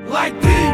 Lightning.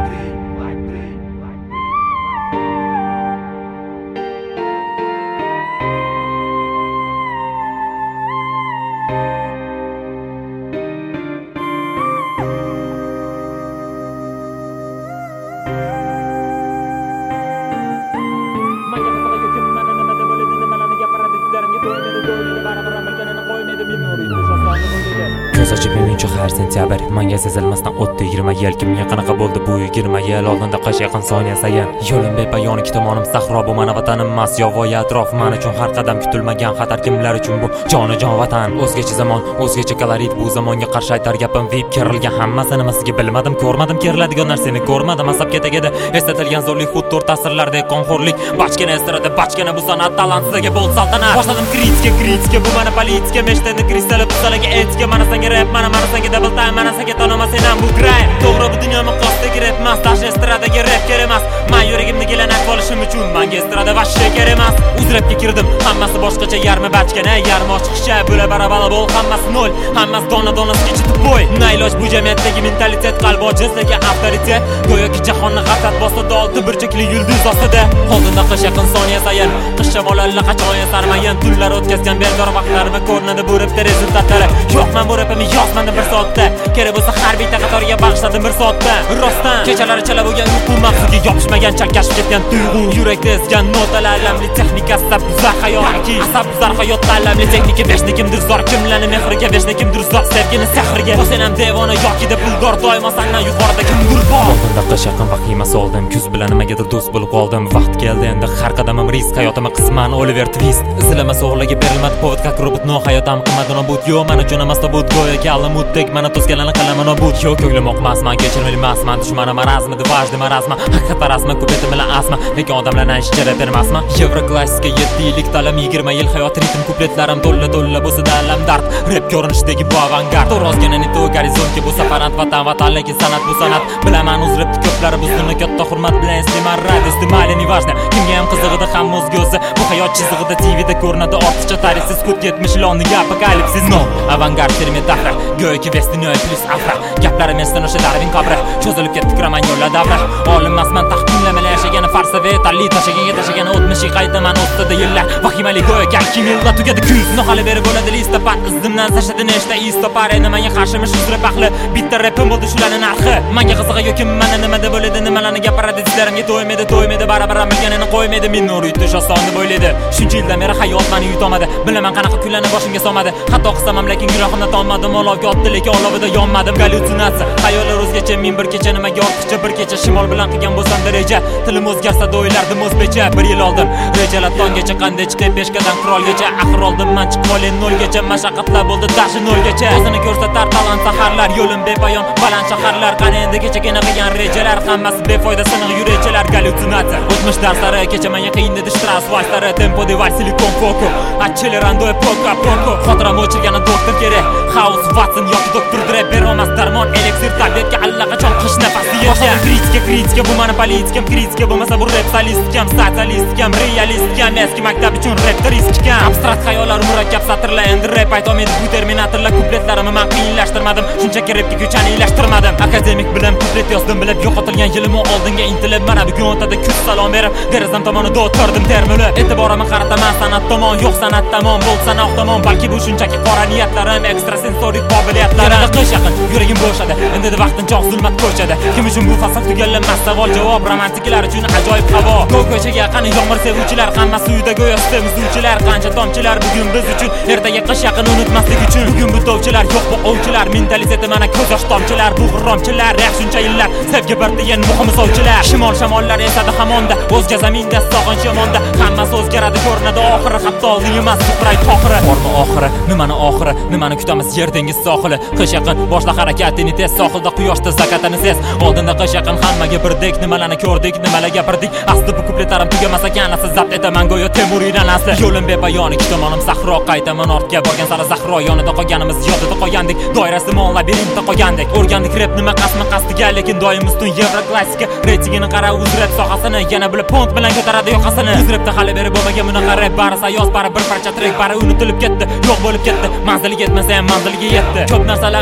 Ko'z ochib yumguncha har sentyabr menga sezilmasdan o'tdi 20 yil. Kimga qanaqa bo'ldi bu 20 yil? Oldinda qish yaqin soniya sayin yo'lim bepayon, ikki tomonim sahro. Bu mana vatanim emas, yovvoyi atrof men uchun har qadam kutilmagan xatar. Kimlar uchun bu jonajon vatan? O'zgacha zamon, o'zgacha kolorit. Bu zamonga qarshi aytar gapim vip kerilgan hammasi nimasiga bilmadim, ko'rmadim. Keriladigan narsani ko'rmadim. Asab ketagida eslatilgan zo'rlik, xuddi ta'sirlardek qonxo'rlik. Bachkana estrada, bachkana bu san'at talantsiga bo'l saltanat. Boshladim kritika, bu mana politika. Meshtani kristalib salaga etika. Mana senga rap, mana senga double time, mana senga tanoma senam bu grind. To'g'ri bu dunyo miqosidagi rap emas, tash estradaga rap kerak emas. Men yuragimni gelanak olishim uchun menga estrada vashshe kerak emas. Uz rapga kirdim, hammasi boshqacha, yarmi bachkana, yarmi ochiqcha, bo'la barabara bo'l, hammasi nol, hammasi dona-donasiga chitib qo'y. Nailoj bu jamiyatdagi mentalitet, qalb ojiz lekin avtoritet. Go'yoki jahonni g'aflat bosdi, olti burchakli yulduz ostida. Oldinda qish yaqin soniya sayin, qish shamollar qachon sarmayin, tunlar o'tkazgan beldor vaqtlarimi ko'rinadi bu rapda rezultatlari. Yo'q, men bu rapimni yozmadim bir soatda. Kerak bo'lsa har bitta qatoriga bag'ishladim bir soatda. Rostdan kechalari chala bo'lgan uyqu, mag'ziga yopishmagan chalkashib ketgan tuyg'u, yurakda ezgan notalar, alamli texnika, asab buzar hayot, asab buzar hayotda alamli texnika. Beshni kimdir zor, kimlarni mehriga, beshni kimdir zor, sevgini sehrga. Sen ham devona yoki-da puldor, doimo sendan yuqorida kimdir bor. Oldinda qish yaqin vahimasi oldim, kuz bilan nimagadir do'st bo'lib qoldim. Vaqt keldi endi har qadamim risk, hayotimni qisman Oliver Twist. Izlamasa o'g'liga berilmadi povod, как robot, no hayotim qimmat nobud. Yo, men uchun emas nobud, go'yoki allamutdek meni to'sganlarni qilaman nobud. Yo, ko'nglim oqmas, men kechirmayman, dushmanim marazmi, vajdi marazmi, haqiqat rasmi, ko'petim bilan asma, lekin odamlarni ishchara bermasmi? Yevro klassika 7 yillik ta'lim, 20 yil hayot ritm, kupletlarim to'lla bo'lsa da alam dard. Rap ko'rinishidagi bu avangard, rozgina neto gorizontga bu safarant vatan lekin san'at bu san'at. Bilaman o'z rapni ko'plari bizni katta hurmat bilan isteman, rad istemali неважно. Kimga ham qizig'ida, hamma o'zga o'zi. Bu hayot chizig'ida TVda ko'rinadi ortiqcha tarixsiz kut 70 yiloniga apokalipsis. No, avangard termin tahra, go'yoki Vestinoy plus afra. Gaplarim esdan o'sha Darwin qabri, cho'zilib ketdi kraman yo'llar davra. Olim emasman, taxminlamalar yashagan falsafa, talli tashagan o'tmishi qaytaman o'tdi yillar. Vahimali go'yoki 2 yilda tugadi kuz. No hali berib bo'ladi listopad, izdimdan sashadi nechta istopar. Endi menga qarshimish uzrab baxli, bitta rapim bo'ldi shularning narxi. Menga qizig'i yo'ki mana nimada bo'ladi, nimalarni gapiradi, sizlarimga to'ymaydi, barabar bilganini qo'ymaydi. Men nur yutish oson deb o'ylaydi. Shuncha yildan beri hayot meni yutolmadi. Bilaman qanaqa kunlarni boshimga solmadi. Xato qilsam lekin gunohimni tolmadim, olovga otdi lekin olovida yonmadim. Gallyutsinatsiya, xayollar o'zgacha, men bir kecha nimaga ortiqcha, bir kecha shimol bilan qilgan bo'lsam reja. Tilim o'zgarsa da o'ylardim o'zbekcha. 1 yil oldin rejalar tonggacha, qanday chiqib peshkadan qurolgacha. Axir oldim men chiqib olay 0 gacha, mashaqqatlar bo'ldi dashi 0 gacha. O'zini ko'rsatar talant saharlar, yo'lim bepoyon, baland shaharlar. Qani endi kechagina qilgan rejalar, hammasi befoyda siniq yuraychilar. Gallyutsinatsiya, o'tmish darslari, kecha menga qiyin edi stress vastlari, tempo de vals silikon foco, accelerando e poco a poco. Xotiram o'chirgani doktor kerak, House Watson yoki doktor Dre berolmas darmon, elixir tabletga allaqachon qish nafasi yasha. Kritika, bu meni politikam, kritika bo'lmasa bu rap solistikam, sotsialistikam, realistikam, eski maktab uchun rap riskikam. Abstrakt xayollar, murakkab satrlar, endi rap aytolmaydi bu terminatorlar. Kupletlarimni men qiyinlashtirmadim, shunchaki rapga ko'chani ilashtirmadim. Akademik bilim kuplet yozdim, bilib yo'qotilgan yilimni oldinga intilib, mana bugun o'tada kuz salom berib, derazam tomonida o'tirdim termilib. E'tiborimni qarataman san'at tomon, yo'q san'at tamom, bo'lsa sanoq tomon, balki bu shunchaki qora niyatlarim, ekstrasensorik qobiliyatlarim. Qish yaqin, yuragim bo'shadi, endi vaqtincha zulmat ko'chadi. Kim uchun bu fasl tugallanmas savol javob, romantiklar uchun ajoyib havo. Ko'chaga yaqin yomg'ir sevuvchilar, hammasi uyda go'yo sevuvchilar, qancha tomchilar bugun biz uchun, ertaga qish yaqin unutmaslik uchun. Bugun bu tovchilar, yo'q bu ovchilar, mentaliteti mana ko'z yosh tomchilar, bu g'irromchilar, shuncha yillar sevgi bir degan muhim sovchilar. Shimol shamollar esadi hamonda, o'zga zaminda sog'inch yomonda, hammasi o'zgaradi ko'rinadi oxiri, hatto oldin emas suqray to'xiri. Bormi oxiri, nimani oxiri, nimani kutamiz yer dengiz sohili. Qish yaqin boshla harakatini tez, sohilda quyoshda zakatini ses. Oldinda qish yaqin hammaga birdek, nimalarni ko'rdik, nimalar gapirdik. Asli bu kupletlarim tugamasa kanasi zabt etaman go'yo Temuriydan asli. Yo'lim bepoyon, ikki tomonim sahro, qaytaman ortga borgan sari zahro, yonida qolganimiz yodida qolgandik, doirasi mon labirintda qolgandik. O'rgandik rap nima qasdiga, lekin doim ustun yevro klassika. Reytingini qara, o'z rap sohasini yana bilib pont bilan ko'taradi yoqasini. O'z rapda hali berib bo'lmagan bunaqa rap, bari sayoz, bir parcha trek, bari unutilib ketdi, yo'q bo'lib ketdi. Manziliga yetmasa ham manziliga yetdi. Ko'p narsalar menda ten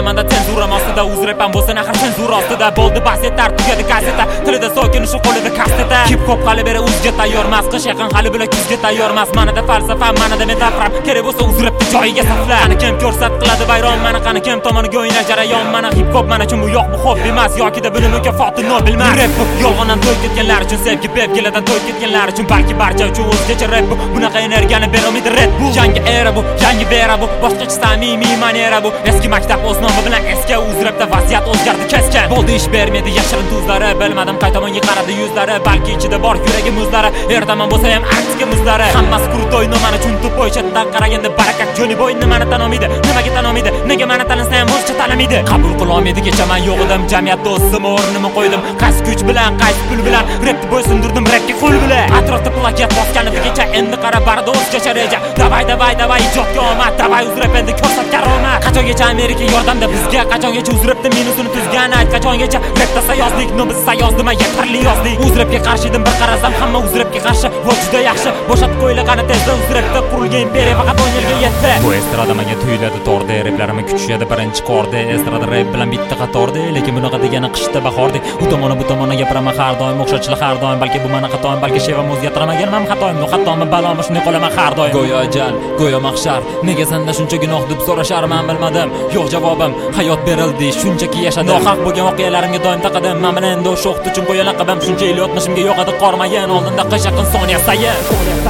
menzuram ostida uzrepam bo'lsa nahr senzura ostida bo'ldi bahsetlar tugadi kaseta tilida sokin shu qo'lida kasteta hip hop hali beri o'ziga tayyormas qish yaqin hali bila kuzga tayyormas manada falsafa manada metaforam kerak bo'lsa uzrepdi joyiga safla qani kim ko'rsat qiladi bayron mana qani kim tomoniga o'ynar jarayon mana hip hop mana uchun bu yo'q bu hobbi emas yokida buni mukofoti Nobelmas rap bu yolg'ondan to'yib ketganlar uchun sevgi bevgiladan to'yib ketganlar uchun balki barcha uchun o'zgacha rap bu bunaqa energiyani berolmaydi Red Bull yangi era bu yangi vera bu boshqacha samimiy manera bu eski maktab o'z nomi bilan eski uzrapda vaziyat o'zgardi keskin bo'ldi ish bermaydi yashirin tuzlari bilmadim qay tomonga qaradi yuzlari balki ichida bor yuragi muzlari ertaman bo'lsa ham arktika muzlari hammasi krutoy nomani uchun tupoy chetdan qaraganda barakat Johnny Boy nimani tan olmaydi nimaga tan olmaydi nega mani tanlasa ham o'zcha tanimaydi qabul qila olmaydi kecha men yo'q edim jamiyatda o'zim o'rnimni qo'ydim qaysi kuch bilan qaysi pul bilan rapni bo'ysundirdim rapga qo'l bilan atrofda plagiat bosganigacha endi qara barda o'zgacha reja davay ijodga omad davay uzrap endi ko'rsat karomat qachongacha Amerika yordamda bizga qachongacha uzrapda minusini tuzgan ayt qachongacha rapda sayozlik no biz sayozdima yetarli yozdik uzrapga qarshi edim bir qarasam hamma uzrapga qarshi vo juda yaxshi bo'shatib qo'yla qani tezda uzrapda qurilgan imperiya faqat 10 yilga yetdi bu estrada menga tuyuladi torda raplarimni kuchishadi birinchi qorda estrada rap bilan bitta qatorda lekin bunaqa degani qishda bahorda u tomoni bu tomoni gapiraman har doim o'xshatishlar har doim balki bu meni xatoim balki shevam o'zgartirmagan men xatoim no xatomi balomi shunday qolaman har doim go'yo ajal go'yo mahshar nega senda shuncha gunoh deb so'rashar men bilmadim yo'q javobim hayot berildi shunchaki yashadim nohaq bo'lgan voqealarimga doim taqadim men bilan endi o'sha o'qit uchun qo'ygan laqabim shuncha yil o'tmishimga yo'qadi qormayin oldinda qish yaqin soniya sayin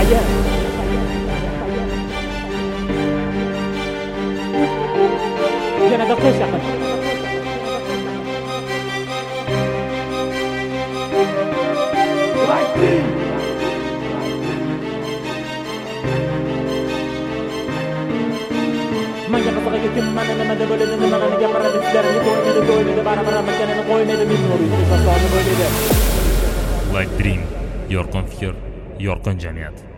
yanada qish yaqin Manga qizig'iga kim mana nimada bo'ladi nimalarni gapiradi sizlarga to'ymaydi baribir makanini qo'ymaydi men nurli sosoni bo'ladi Like Dream yorqin fikr yorqin jamiyat